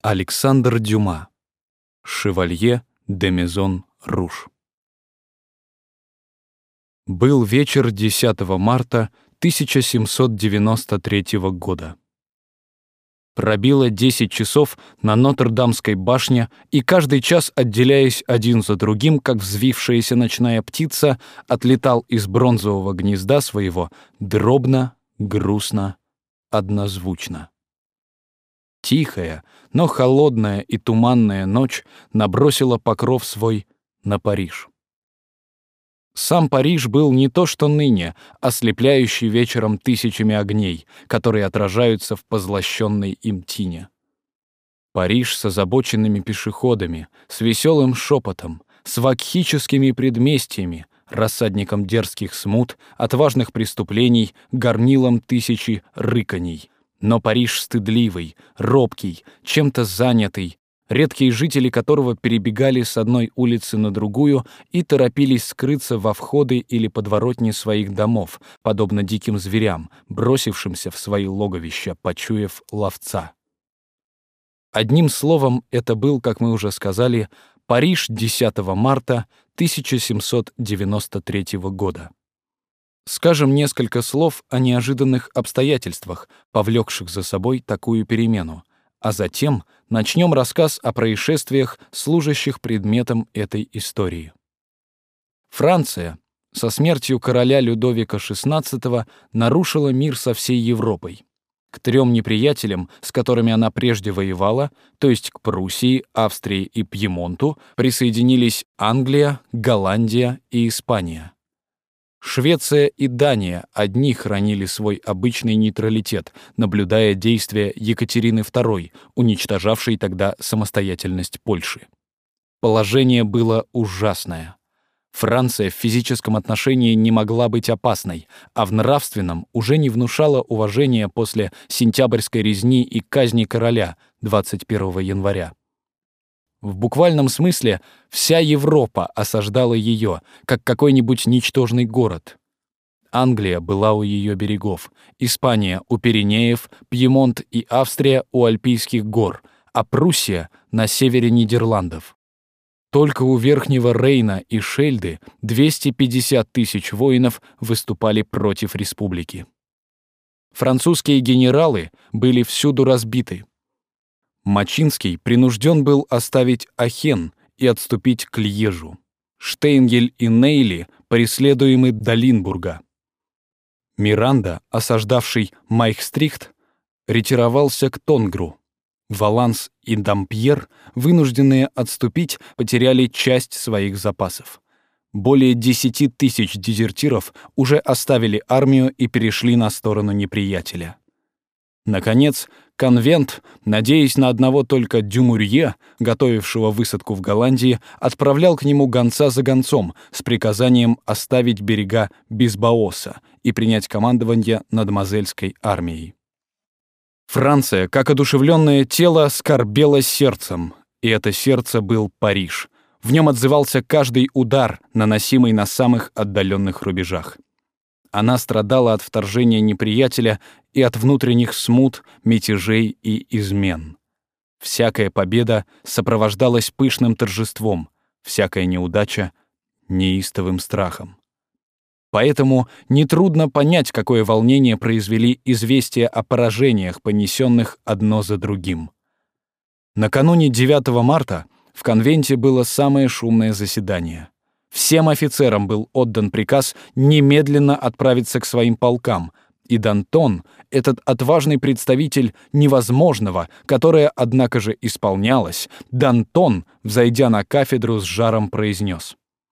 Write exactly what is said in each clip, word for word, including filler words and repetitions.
Александр Дюма. Шевалье де Мезон Руж. Был вечер десятого марта тысяча семьсот девяносто третьего года. Пробило десять часов на Нотр-Дамской башне, и каждый час, отделяясь один за другим, как взвившаяся ночная птица, отлетал из бронзового гнезда своего дробно, грустно, однозвучно. Тихая, но холодная и туманная ночь набросила покров свой на Париж. Сам Париж был не то что ныне, ослепляющий вечером тысячами огней, которые отражаются в позлощенной им тине. Париж с озабоченными пешеходами, с веселым шепотом, с вакхическими предместьями, рассадником дерзких смут, отважных преступлений, горнилом тысячи рыканий. Но Париж стыдливый, робкий, чем-то занятый, редкие жители которого перебегали с одной улицы на другую и торопились скрыться во входы или подворотни своих домов, подобно диким зверям, бросившимся в свои логовища, почуяв ловца. Одним словом, это был, как мы уже сказали, Париж десятого марта тысяча семьсот девяносто третьего года. Скажем несколько слов о неожиданных обстоятельствах, повлекших за собой такую перемену, а затем начнем рассказ о происшествиях, служащих предметом этой истории. Франция со смертью короля Людовика шестнадцатого нарушила мир со всей Европой. К трем неприятелям, с которыми она прежде воевала, то есть к Пруссии, Австрии и Пьемонту, присоединились Англия, Голландия и Испания. Швеция и Дания одни хранили свой обычный нейтралитет, наблюдая действия Екатерины второй, уничтожавшей тогда самостоятельность Польши. Положение было ужасное. Франция в физическом отношении не могла быть опасной, а в нравственном уже не внушала уважения после сентябрьской резни и казни короля двадцать первого января. В буквальном смысле вся Европа осаждала ее, как какой-нибудь ничтожный город. Англия была у ее берегов, Испания у Пиренеев, Пьемонт и Австрия у Альпийских гор, а Пруссия на севере Нидерландов. Только у Верхнего Рейна и Шельды двести пятьдесят тысяч воинов выступали против республики. Французские генералы были всюду разбиты. Мачинский принужден был оставить Ахен и отступить к Льежу. Штейнгель и Нейли преследуемы до Линбурга. Миранда, осаждавший Майхстрихт, ретировался к Тонгру. Валанс и Дампьер, вынужденные отступить, потеряли часть своих запасов. Более десяти тысяч дезертиров уже оставили армию и перешли на сторону неприятеля. Наконец, конвент, надеясь на одного только Дюмурье, готовившего высадку в Голландии, отправлял к нему гонца за гонцом с приказанием оставить берега Бисбаоса и принять командование над Мозельской армией. Франция, как одушевленное тело, скорбела сердцем, и это сердце был Париж. В нем отзывался каждый удар, наносимый на самых отдаленных рубежах. Она страдала от вторжения неприятеля и от внутренних смут, мятежей и измен. Всякая победа сопровождалась пышным торжеством, всякая неудача — неистовым страхом. Поэтому нетрудно понять, какое волнение произвели известия о поражениях, понесенных одно за другим. Накануне девятого марта в конвенте было самое шумное заседание. Всем офицерам был отдан приказ немедленно отправиться к своим полкам, и Дантон, этот отважный представитель невозможного, которое, однако же, исполнялось, Дантон, взойдя на кафедру, с жаром произнес: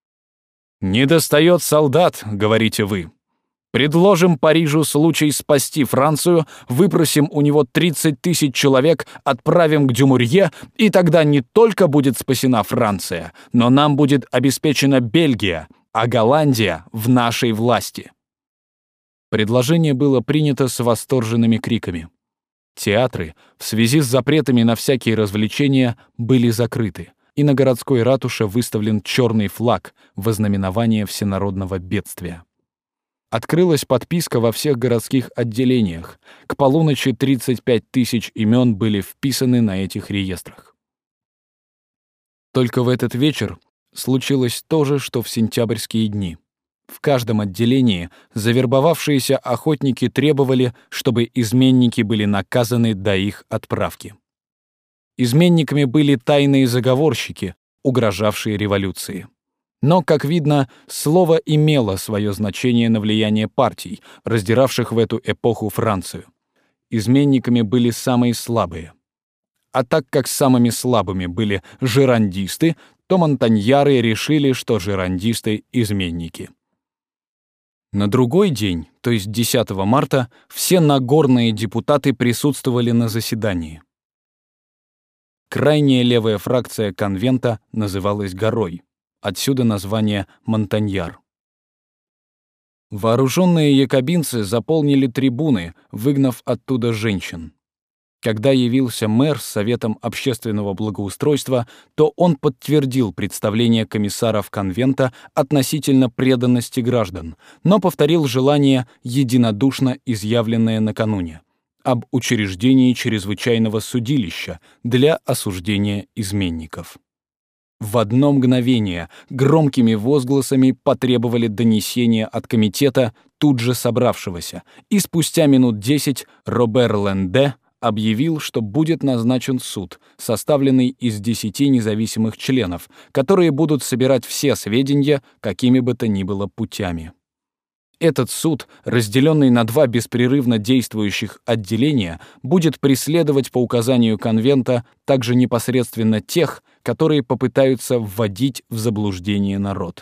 «Недостает солдат, — говорите вы. Предложим Парижу случай спасти Францию, выпросим у него тридцать тысяч человек, отправим к Дюмурье, и тогда не только будет спасена Франция, но нам будет обеспечена Бельгия, а Голландия в нашей власти». Предложение было принято с восторженными криками. Театры, в связи с запретами на всякие развлечения, были закрыты, и на городской ратуше выставлен черный флаг во знаменование всенародного бедствия. Открылась подписка во всех городских отделениях. К полуночи тридцать пять тысяч имен были вписаны на этих реестрах. Только в этот вечер случилось то же, что в сентябрьские дни. В каждом отделении завербовавшиеся охотники требовали, чтобы изменники были наказаны до их отправки. Изменниками были тайные заговорщики, угрожавшие революции. Но, как видно, слово имело свое значение на влияние партий, раздиравших в эту эпоху Францию. Изменниками были самые слабые. А так как самыми слабыми были жерандисты, то монтаньяры решили, что жерандисты — изменники. На другой день, то есть десятого марта, все нагорные депутаты присутствовали на заседании. Крайняя левая фракция конвента называлась «Горой». Отсюда название «Монтаньяр». Вооруженные якобинцы заполнили трибуны, выгнав оттуда женщин. Когда явился мэр с Советом общественного благоустройства, то он подтвердил представление комиссаров конвента относительно преданности граждан, но повторил желание, единодушно изъявленное накануне, об учреждении чрезвычайного судилища для осуждения изменников. В одно мгновение громкими возгласами потребовали донесения от комитета, тут же собравшегося, и спустя минут десять Робер Ленде объявил, что будет назначен суд, составленный из десяти независимых членов, которые будут собирать все сведения, какими бы то ни было путями. Этот суд, разделенный на два беспрерывно действующих отделения, будет преследовать по указанию конвента также непосредственно тех, которые попытаются вводить в заблуждение народ.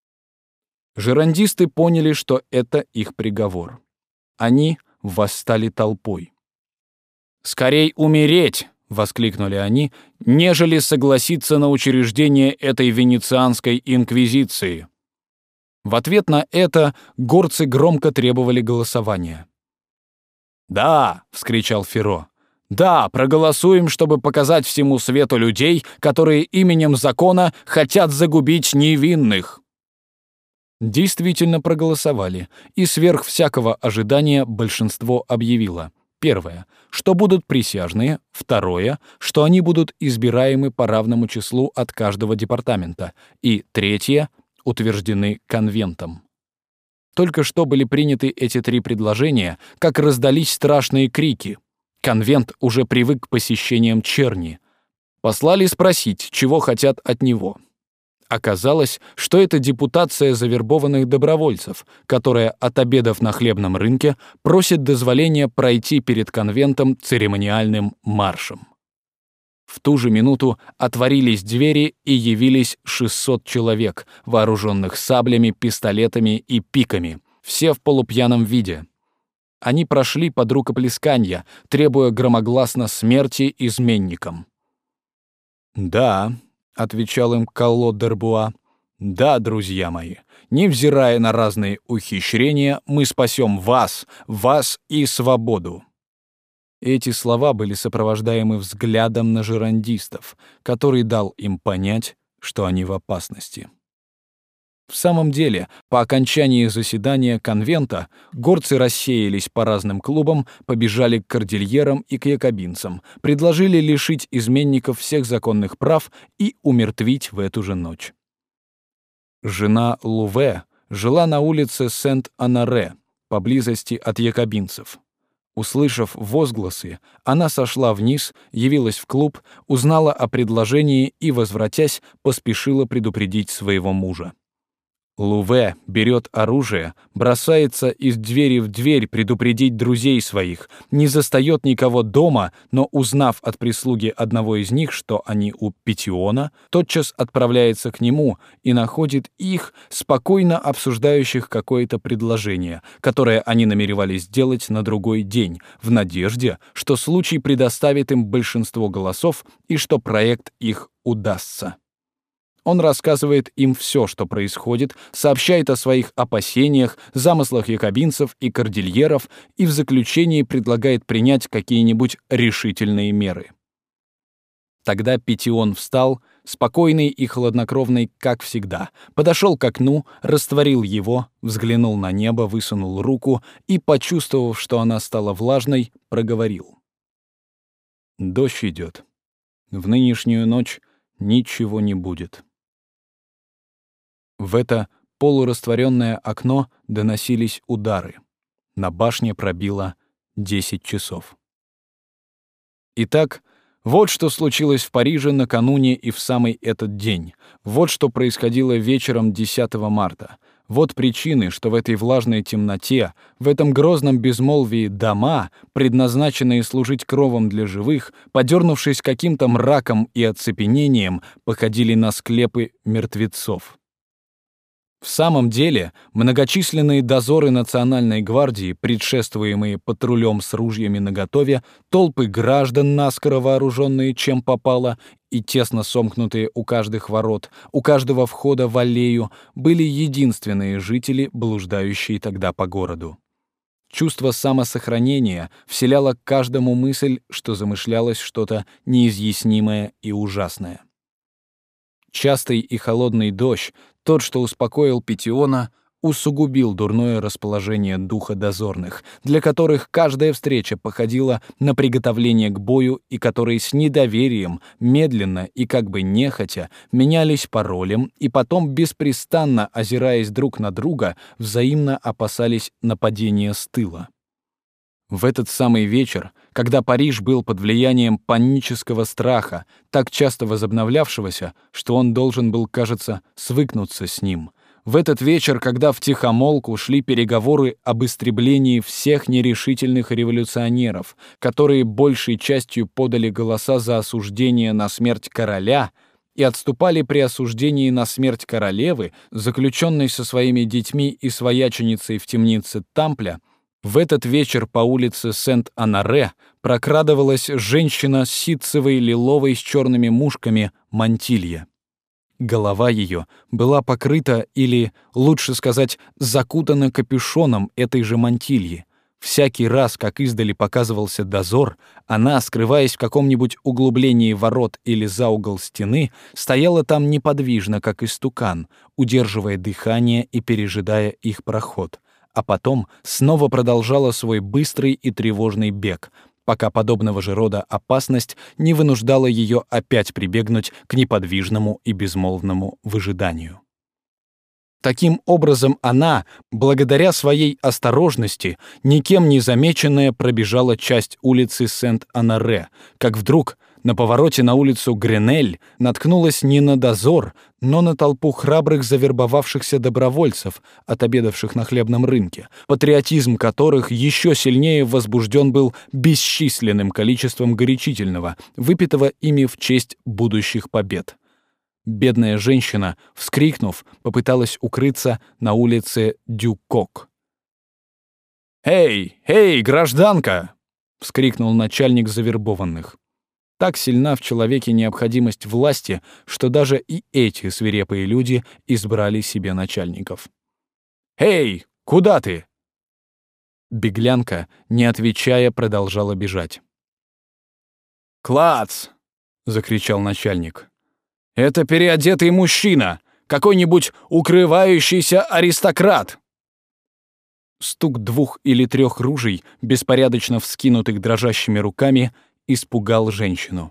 Жерандисты поняли, что это их приговор. Они восстали толпой. «Скорей умереть!» — воскликнули они, «нежели согласиться на учреждение этой венецианской инквизиции». В ответ на это горцы громко требовали голосования. «Да!» — вскричал Ферро. «Да, проголосуем, чтобы показать всему свету людей, которые именем закона хотят загубить невинных». Действительно проголосовали, и сверх всякого ожидания большинство объявило: первое, что будут присяжные; второе, что они будут избираемы по равному числу от каждого департамента; и третье, утверждены конвентом. Только что были приняты эти три предложения, как раздались страшные крики. Конвент уже привык к посещениям черни. Послали спросить, чего хотят от него. Оказалось, что это депутация завербованных добровольцев, которая, отобедав на хлебном рынке, просит дозволения пройти перед конвентом церемониальным маршем. В ту же минуту отворились двери, и явились шестьсот человек, вооруженных саблями, пистолетами и пиками, все в полупьяном виде. Они прошли под рукоплесканья, требуя громогласно смерти изменникам. «Да», — отвечал им Калло д'Арбуа, «да, друзья мои, невзирая на разные ухищрения, мы спасем вас, вас и свободу». Эти слова были сопровождаемы взглядом на жерандистов, который дал им понять, что они в опасности. В самом деле, по окончании заседания конвента горцы рассеялись по разным клубам, побежали к кордильерам и к якобинцам, предложили лишить изменников всех законных прав и умертвить в эту же ночь. Жена Луве жила на улице Сент-Анаре, поблизости от якобинцев. Услышав возгласы, она сошла вниз, явилась в клуб, узнала о предложении и, возвратясь, поспешила предупредить своего мужа. Луве берет оружие, бросается из двери в дверь предупредить друзей своих, не застает никого дома, но, узнав от прислуги одного из них, что они у Петиона, тотчас отправляется к нему и находит их, спокойно обсуждающих какое-то предложение, которое они намеревались сделать на другой день, в надежде, что случай предоставит им большинство голосов и что проект их удастся. Он рассказывает им все, что происходит, сообщает о своих опасениях, замыслах якобинцев и кордильеров и в заключении предлагает принять какие-нибудь решительные меры. Тогда Петион встал, спокойный и хладнокровный, как всегда, подошел к окну, растворил его, взглянул на небо, высунул руку и, почувствовав, что она стала влажной, проговорил: «Дождь идет. В нынешнюю ночь ничего не будет». В это полурастворенное окно доносились удары. На башне пробило десять часов. Итак, вот что случилось в Париже накануне и в самый этот день. Вот что происходило вечером десятого марта. Вот причины, что в этой влажной темноте, в этом грозном безмолвии дома, предназначенные служить кровом для живых, подернувшись каким-то мраком и оцепенением, походили на склепы мертвецов. В самом деле, многочисленные дозоры Национальной гвардии, предшествуемые патрулем с ружьями наготове, толпы граждан, наскоро вооруженные чем попало и тесно сомкнутые у каждых ворот, у каждого входа в аллею, были единственные жители, блуждающие тогда по городу. Чувство самосохранения вселяло каждому мысль, что замышлялось что-то неизъяснимое и ужасное. Частый и холодный дождь, тот, что успокоил Петиона, усугубил дурное расположение духа дозорных, для которых каждая встреча походила на приготовление к бою и которые с недоверием, медленно и как бы нехотя менялись паролем и потом, беспрестанно озираясь друг на друга, взаимно опасались нападения с тыла. В этот самый вечер, когда Париж был под влиянием панического страха, так часто возобновлявшегося, что он должен был, кажется, свыкнуться с ним, в этот вечер, когда втихомолку шли переговоры об истреблении всех нерешительных революционеров, которые большей частью подали голоса за осуждение на смерть короля и отступали при осуждении на смерть королевы, заключенной со своими детьми и свояченицей в темнице Тампля, в этот вечер по улице Сент-Анаре прокрадывалась женщина с ситцевой лиловой с черными мушками мантилья. Голова ее была покрыта или, лучше сказать, закутана капюшоном этой же мантильи. Всякий раз, как издали показывался дозор, она, скрываясь в каком-нибудь углублении ворот или за угол стены, стояла там неподвижно, как истукан, удерживая дыхание и пережидая их проход, а потом снова продолжала свой быстрый и тревожный бег, пока подобного же рода опасность не вынуждала ее опять прибегнуть к неподвижному и безмолвному выжиданию. Таким образом, она, благодаря своей осторожности, никем не замеченная, пробежала часть улицы Сент-Анаре, как вдруг на повороте на улицу Гренель наткнулась не на дозор, но на толпу храбрых завербовавшихся добровольцев, отобедавших на хлебном рынке, патриотизм которых еще сильнее возбужден был бесчисленным количеством горячительного, выпитого ими в честь будущих побед. Бедная женщина, вскрикнув, попыталась укрыться на улице Дюкок. «Эй, эй, гражданка!» — вскрикнул начальник завербованных. Так сильна в человеке необходимость власти, что даже и эти свирепые люди избрали себе начальников. «Эй, куда ты?» Беглянка, не отвечая, продолжала бежать. «Клац!» — закричал начальник. «Это переодетый мужчина! Какой-нибудь укрывающийся аристократ!» Стук двух или трех ружей, беспорядочно вскинутых дрожащими руками, испугал женщину.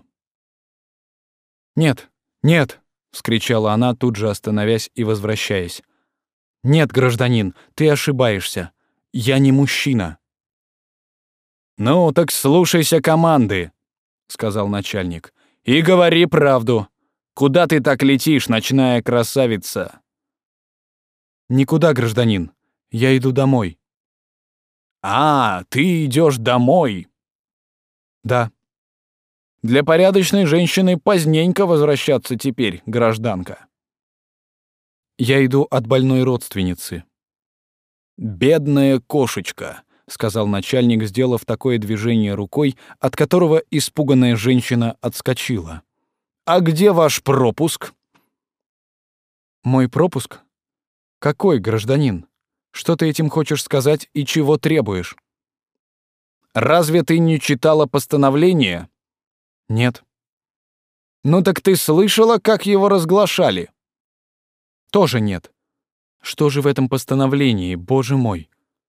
«Нет, нет!» — вскричала она, тут же остановясь и возвращаясь. «Нет, гражданин, ты ошибаешься. Я не мужчина». «Ну, так слушайся команды», — сказал начальник, — «и говори правду. Куда ты так летишь, ночная красавица?» «Никуда, гражданин. Я иду домой». «А, ты идешь домой?» «Да». «Для порядочной женщины поздненько возвращаться теперь, гражданка». «Я иду от больной родственницы». «Бедная кошечка», — сказал начальник, сделав такое движение рукой, от которого испуганная женщина отскочила. «А где ваш пропуск?» «Мой пропуск? Какой, гражданин? Что ты этим хочешь сказать и чего требуешь?» «Разве ты не читала постановление?» «Нет». Ну так ты слышала, как его разглашали? Тоже нет. Что же в этом постановлении, Боже мой?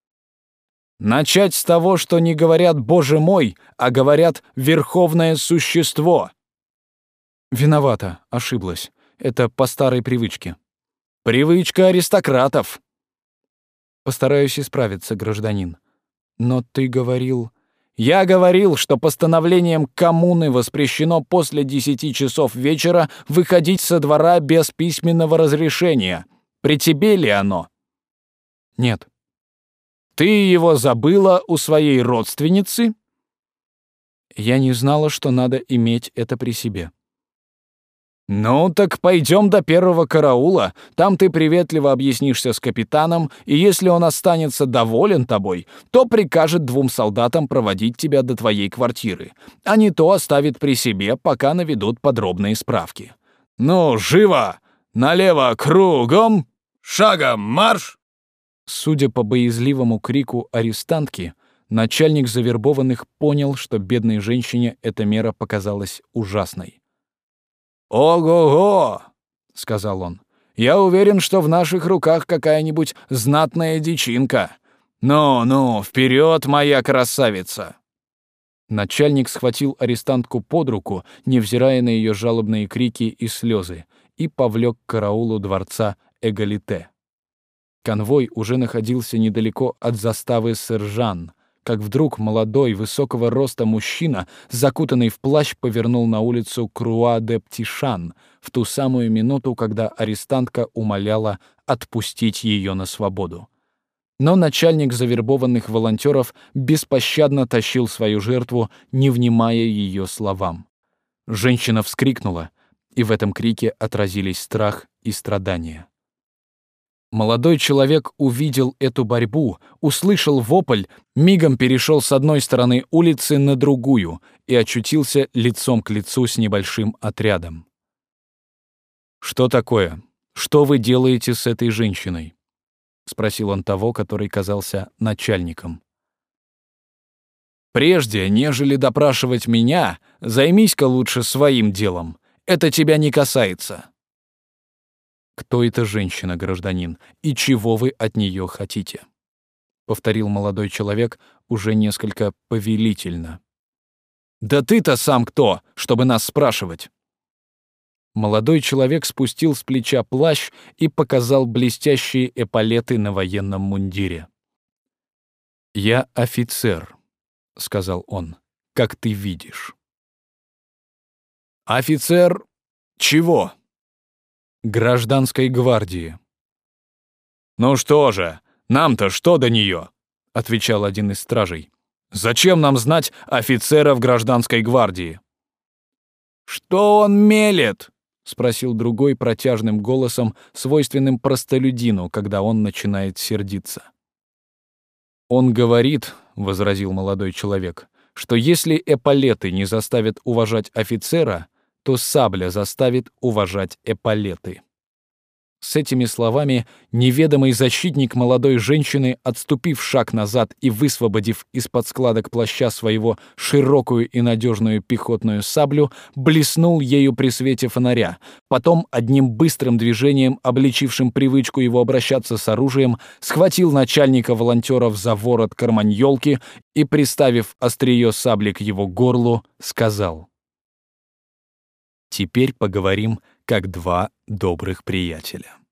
Начать с того, что не говорят «Боже мой», а говорят «Верховное существо». Виновата, ошиблась. Это по старой привычке. Привычка аристократов. Постараюсь исправиться, гражданин. Но ты говорил... Я говорил, что постановлением коммуны воспрещено после десяти часов вечера выходить со двора без письменного разрешения. При тебе ли оно? Нет. Ты его забыла у своей родственницы? Я не знала, что надо иметь это при себе. «Ну, так пойдем до первого караула. Там ты приветливо объяснишься с капитаном, и если он останется доволен тобой, то прикажет двум солдатам проводить тебя до твоей квартиры, а не то оставит при себе, пока наведут подробные справки. Ну, живо! Налево кругом! Шагом марш!» Судя по боязливому крику арестантки, начальник завербованных понял, что бедной женщине эта мера показалась ужасной. «Ого-го!» — сказал он. «Я уверен, что в наших руках какая-нибудь знатная дичинка. Ну-ну, вперед, моя красавица!» Начальник схватил арестантку под руку, невзирая на ее жалобные крики и слезы, и повлек к караулу дворца Эгалите. Конвой уже находился недалеко от заставы Сержан, как вдруг молодой, высокого роста мужчина, закутанный в плащ, повернул на улицу Круа-де-Птишан в ту самую минуту, когда арестантка умоляла отпустить ее на свободу. Но начальник завербованных волонтеров беспощадно тащил свою жертву, не внимая ее словам. Женщина вскрикнула, и в этом крике отразились страх и страдания. Молодой человек увидел эту борьбу, услышал вопль, мигом перешел с одной стороны улицы на другую и очутился лицом к лицу с небольшим отрядом. «Что такое? Что вы делаете с этой женщиной?» — спросил он того, который казался начальником. «Прежде, нежели допрашивать меня, займись-ка лучше своим делом. Это тебя не касается». «Кто эта женщина, гражданин, и чего вы от нее хотите?» — повторил молодой человек уже несколько повелительно. «Да ты-то сам кто, чтобы нас спрашивать?» Молодой человек спустил с плеча плащ и показал блестящие эполеты на военном мундире. «Я офицер», — сказал он, — «как ты видишь». «Офицер чего?» «Гражданской гвардии». «Ну что же, нам-то что до нее?» — отвечал один из стражей. «Зачем нам знать офицера в гражданской гвардии?» «Что он мелет?» — спросил другой протяжным голосом, свойственным простолюдину, когда он начинает сердиться. «Он говорит, — возразил молодой человек, — что если эполеты не заставят уважать офицера, то сабля заставит уважать эполеты». С этими словами неведомый защитник молодой женщины, отступив шаг назад и высвободив из-под складок плаща своего широкую и надежную пехотную саблю, блеснул ею при свете фонаря. Потом, одним быстрым движением, обличившим привычку его обращаться с оружием, схватил начальника волонтеров за ворот карманьолки и, приставив острие сабли к его горлу, сказал: «Теперь поговорим как два добрых приятеля».